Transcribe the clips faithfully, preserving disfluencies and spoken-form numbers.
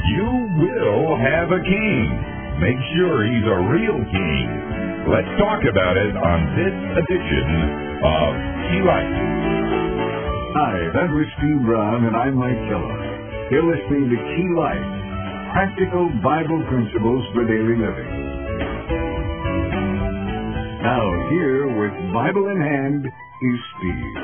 You will have a king. Make sure he's a real king. Let's talk about it on this edition of Key Life. Hi, that was Steve Brown, and I'm Mike Keller. You're listening to Key Life, practical Bible principles for daily living. Now, here with Bible in hand is Steve.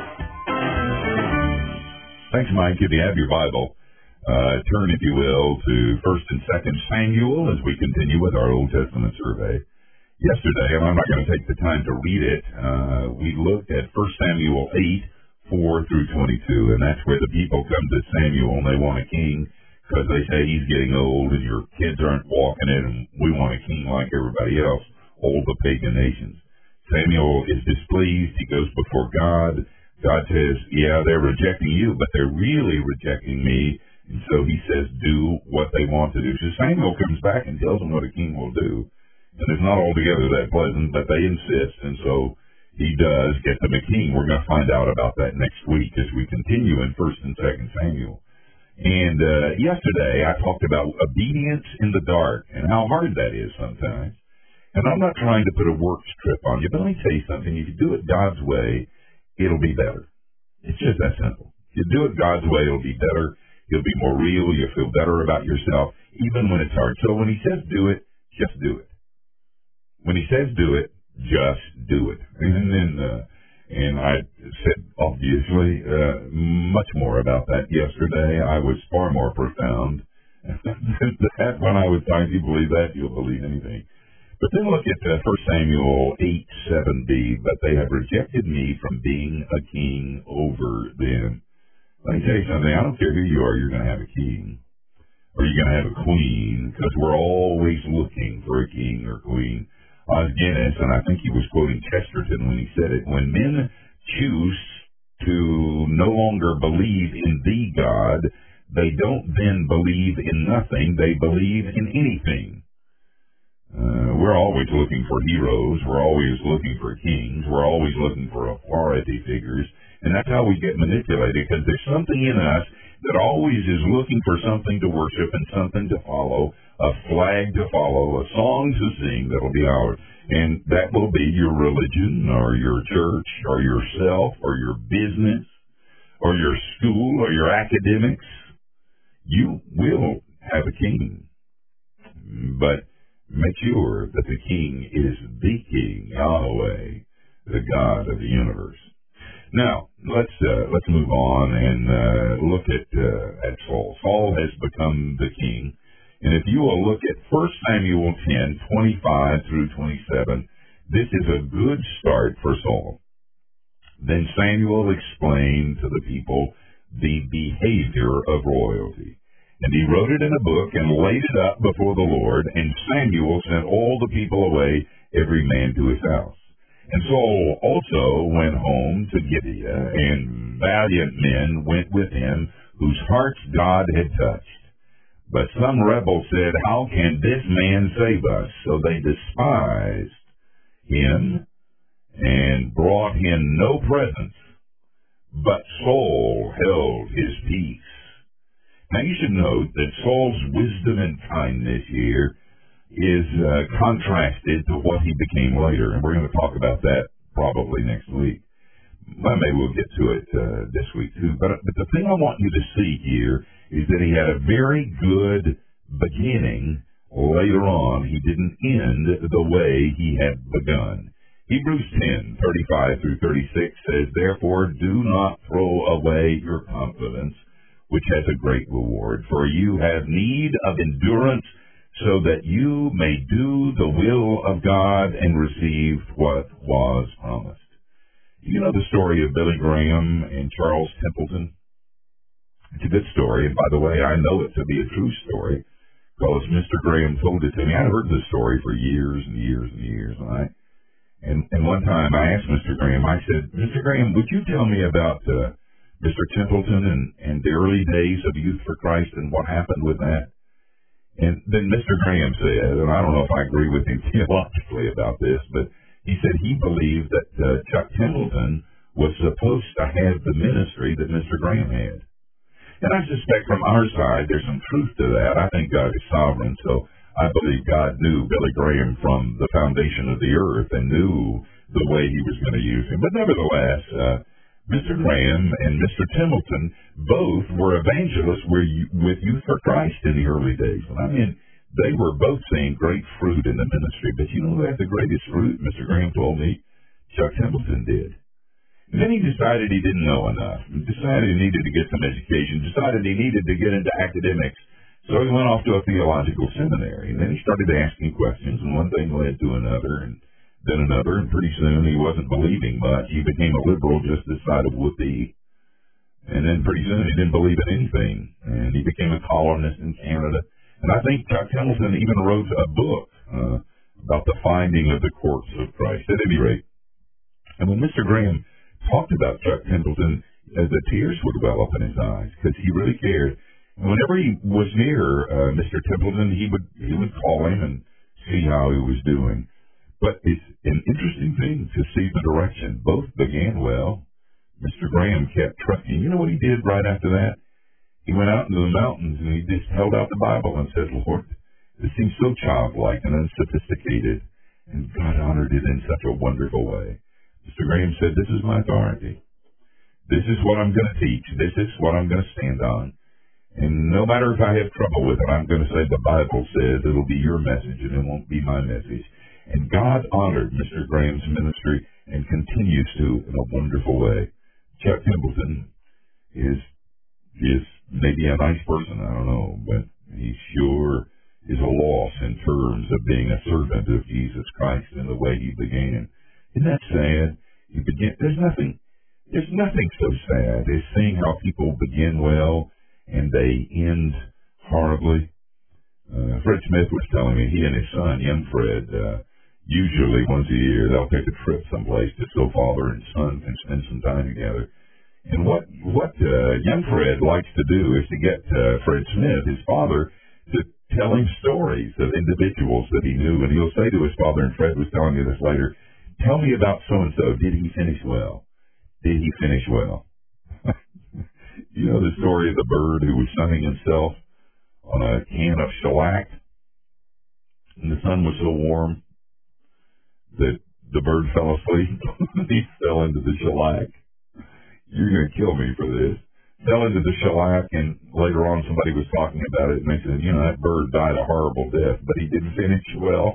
Thanks, Mike. If you have your Bible, uh, turn, if you will, to First and Second Samuel as we continue with our Old Testament survey. Yesterday, and I'm not going to take the time to read it, uh, we looked at First Samuel eight, four through twenty-two, and that's where the people come to Samuel and they want a king because they say he's getting old and your kids aren't walking it and we want a king like everybody else, all the pagan nations. Samuel is displeased. He goes before God. God says, yeah, they're rejecting you, but they're really rejecting me. And so he says, do what they want to do. So Samuel comes back and tells them what a king will do. And it's not altogether that pleasant, but they insist. And so he does get them a king. We're going to find out about that next week as we continue in First and Second Samuel. And uh, yesterday I talked about obedience in the dark and how hard that is sometimes. And I'm not trying to put a works trip on you, but let me tell you something. If you do it God's way, it'll be better. It's just that simple. If you do it God's way, it'll be better. You'll be more real. You'll feel better about yourself, even when it's hard. So when he says do it, just do it. When he says do it, just do it. And then, uh, and I said, obviously, uh, much more about that yesterday. I was far more profound than that when I was trying to believe that. You'll believe anything. But then look at uh, First Samuel eight, seven b, but they have rejected me from being a king over them. Let me tell you something. I don't care who you are, you're going to have a king. Or you're going to have a queen, because we're always looking for a king or queen. Os Guinness, and I think he was quoting Chesterton when he said it, when men choose to no longer believe in the God, they don't then believe in nothing, they believe in anything. Uh, we're always looking for heroes. We're always looking for kings. We're always looking for authority figures. And that's how we get manipulated, because there's something in us that always is looking for something to worship and something to follow, a flag to follow, a song to sing that'll be ours. And that will be your religion or your church or yourself or your business or your school or your academics. You will have a king. But make sure that the king is the king, Yahweh, the God of the universe. Now, let's uh, let's move on and uh, look at uh, at Saul. Saul has become the king. And if you will look at First Samuel ten, twenty-five through twenty-seven, this is a good start for Saul. Then Samuel explained to the people the behavior of royalty. And he wrote it in a book and laid it up before the Lord, and Samuel sent all the people away, every man to his house. And Saul also went home to Gibeah, and valiant men went with him, whose hearts God had touched. But some rebels said, how can this man save us? So they despised him and brought him no presents. But Saul held his peace. Now you should note that Saul's wisdom and kindness here is uh, contrasted to what he became later, and we're going to talk about that probably next week. Well, maybe we'll get to it uh, this week too. But, but the thing I want you to see here is that he had a very good beginning. Later on, he didn't end the way he had begun. Hebrews ten, thirty-five through thirty-six says, therefore do not throw away your confidence, which has a great reward, for you have need of endurance, so that you may do the will of God and receive what was promised. You know the story of Billy Graham and Charles Templeton? It's a good story, and by the way, I know it to be a true story, because Mister Graham told it to me. I've heard this story for years and years and years, all right? And, and one time I asked Mister Graham, I said, Mister Graham, would you tell me about uh, Mister Templeton and, and the early days of Youth for Christ and what happened with that? And then Mister Graham said, and I don't know if I agree with him theologically about this, but he said he believed that uh, Chuck Templeton was supposed to have the ministry that Mister Graham had. And I suspect from our side there's some truth to that. I think God is sovereign, so I believe God knew Billy Graham from the foundation of the earth and knew the way he was going to use him. But nevertheless, uh, Mister Graham and Mister Templeton both were evangelists with Youth for Christ in the early days. And I mean, they were both seeing great fruit in the ministry. But you know who had the greatest fruit? Mister Graham told me Chuck Templeton did. And then he decided he didn't know enough. He decided he needed to get some education. Decided he needed to get into academics. So he went off to a theological seminary. And then he started asking questions, and one thing led to another, and then another, and pretty soon he wasn't believing much. He became a liberal just this side of Whoopee. And then pretty soon he didn't believe in anything. And he became a colonist in Canada. And I think Chuck Templeton even wrote a book uh, about the finding of the corpse of Christ, at any rate. And when Mister Graham talked about Chuck Templeton, uh, the tears would well up in his eyes, because he really cared. And whenever he was near uh, Mister Templeton, he would he would call him and see how he was doing. But it's an interesting thing to see the direction. Both began well. Mister Graham kept trucking. You know what he did right after that? He went out into the mountains and he just held out the Bible and said, Lord, this seems so childlike and unsophisticated. And God honored it in such a wonderful way. Mister Graham said, this is my authority. This is what I'm going to teach. This is what I'm going to stand on. And no matter if I have trouble with it, I'm going to say the Bible says it'll be your message and it won't be my message. And God honored Mister Graham's ministry and continues to in a wonderful way. Chuck Templeton is is maybe a nice person, I don't know, but he sure is a loss in terms of being a servant of Jesus Christ in the way he began. Isn't that sad? He began. There's nothing. There's nothing so sad as seeing how people begin well and they end horribly. Uh, Fred Smith was telling me he and his son, young Fred, uh, usually once a year they'll take a trip someplace just so father and son can spend some time together. And what what uh, young Fred likes to do is to get uh, Fred Smith, his father, to tell him stories of individuals that he knew. And he'll say to his father, and Fred was telling me this later, tell me about so-and-so. Did he finish well? Did he finish well? You know the story of the bird who was sunning himself on a can of shellac? And the sun was so warm that the bird fell asleep. He fell into the shellac. You're going to kill me for this. Fell into the shellac, and later on somebody was talking about it, and they said, you know, that bird died a horrible death, but he didn't finish well.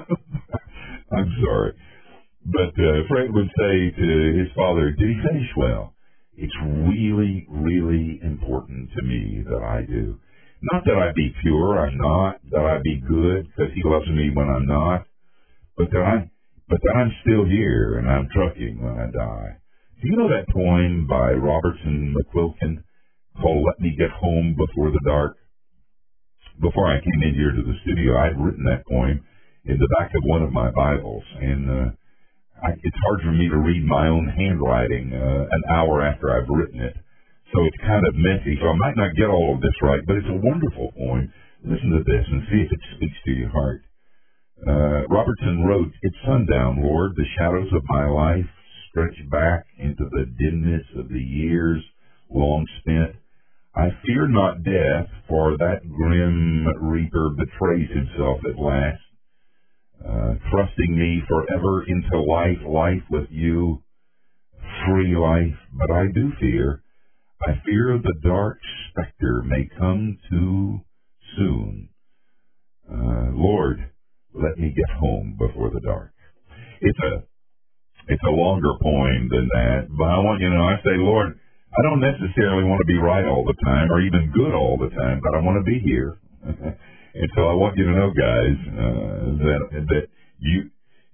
I'm sorry. But uh, Fred would say to his father, did he finish well? It's really, really important to me that I do. Not that I be pure, I'm not. That I be good, because he loves me when I'm not. But that I'm, but that I'm still here, and I'm trucking when I die. Do you know that poem by Robertson McQuilkin called Let Me Get Home Before the Dark? Before I came in here to the studio, I had written that poem in the back of one of my Bibles, and uh, I, it's hard for me to read my own handwriting uh, an hour after I've written it. So it's kind of messy, so I might not get all of this right, but it's a wonderful poem. Listen to this and see if it speaks to your heart. Uh, Robertson wrote, it's sundown, Lord, the shadows of my life stretch back into the dimness of the years long spent. I fear not death, for that grim reaper betrays himself at last, uh, thrusting me forever into life, life with you, free life. But I do fear, I fear the dark specter may come too soon. Uh, Lord, let me get home before the dark. It's a It's a longer poem than that, but I want you to know, I say, Lord, I don't necessarily want to be right all the time or even good all the time, but I want to be here. And so I want you to know, guys, uh, that that you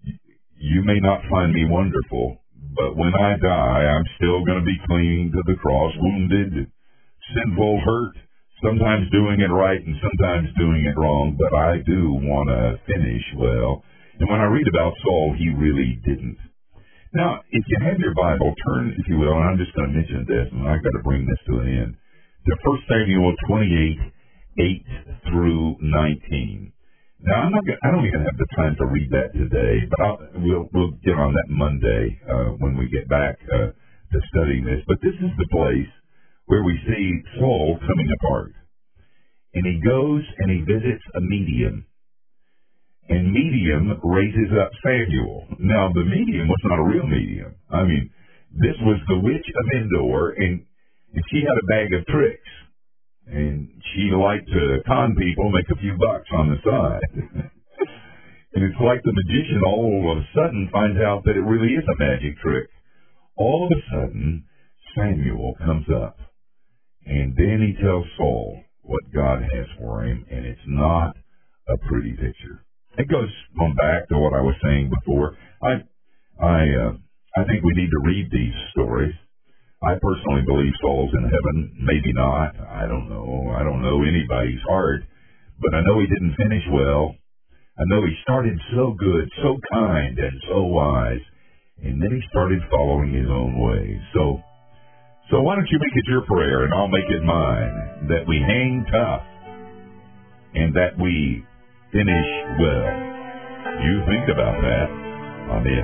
you may not find me wonderful, but when I die, I'm still going to be clinging to the cross, wounded, sinful, hurt, sometimes doing it right and sometimes doing it wrong, but I do want to finish well. And when I read about Saul, he really didn't. Now, if you have your Bible, turn, if you will, and I'm just going to mention this, and I've got to bring this to an end, to First Samuel twenty-eight, eight through nineteen. Now, I'm not gonna, I don't even have the time to read that today, but I'll, we'll we'll get on that Monday uh, when we get back uh, to studying this. But this is the place where we see Saul coming apart. And he goes and he visits a medium. And medium raises up Samuel. Now, the medium was not a real medium. I mean, this was the witch of Endor, and, and she had a bag of tricks. And she liked to con people, make a few bucks on the side. And it's like the magician all of a sudden finds out that it really is a magic trick. All of a sudden, Samuel comes up. And then he tells Saul what God has for him, and it's not a pretty picture. It goes on back to what I was saying before. I, I, uh, I think we need to read these stories. I personally believe Saul's in heaven. Maybe not. I don't know. I don't know anybody's heart. But I know he didn't finish well. I know he started so good, so kind, and so wise. And then he started following his own ways. So, so why don't you make it your prayer, and I'll make it mine, that we hang tough and that we finish well. You think about that. Amen.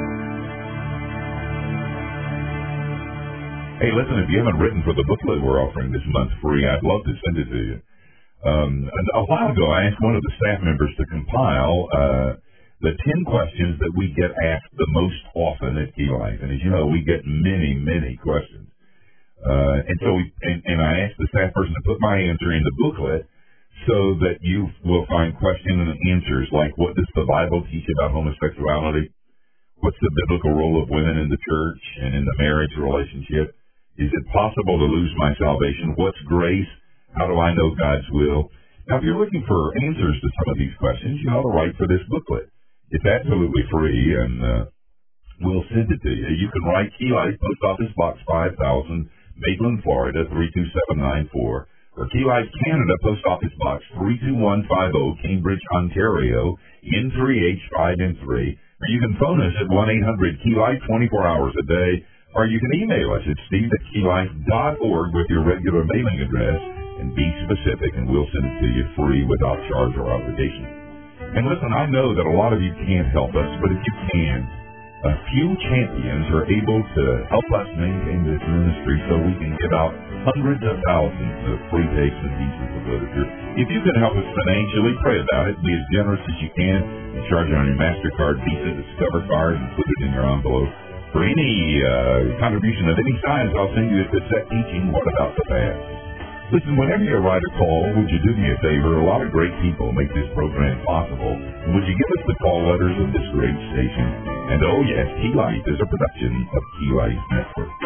Hey, listen, if you haven't written for the booklet we're offering this month free, I'd love to send it to you. Um, a while ago, I asked one of the staff members to compile uh, the ten questions that we get asked the most often at Key Life. And as you know, we get many, many questions. Uh, and so we, and, and I asked the staff person to put my answer in the booklet so that you will find questions and answers like, what does the Bible teach about homosexuality? What's the biblical role of women in the church and in the marriage relationship? Is it possible to lose my salvation? What's grace? How do I know God's will? Now, if you're looking for answers to some of these questions, you ought to write for this booklet. It's absolutely free, and uh, we'll send it to you. You can write Key Life, Post Office Box five thousand, Maitland, Florida, three two seven nine four, or Key Life, Canada, Post Office Box three two one five zero, Cambridge, Ontario, N three H five N three. Or you can phone us at one eight hundred Key Life twenty-four hours a day, or you can email us at steve at key life dot org with your regular mailing address, and be specific, and we'll send it to you free without charge or obligation. And listen, I know that a lot of you can't help us, but if you can, a few champions are able to help us maintain this ministry so we can give out hundreds of thousands of free tapes and pieces of literature. If you can help us financially, pray about it. Be as generous as you can, and charge on your MasterCard, Visa, Discover card, and put it in your envelope. For any uh, contribution of any size, I'll send you a cassette teaching What About the Past. Listen, whenever you write a call, would you do me a favor? A lot of great people make this program possible. Would you give us the call letters of this great station? And oh yes, Key Life is a production of Key Life Network.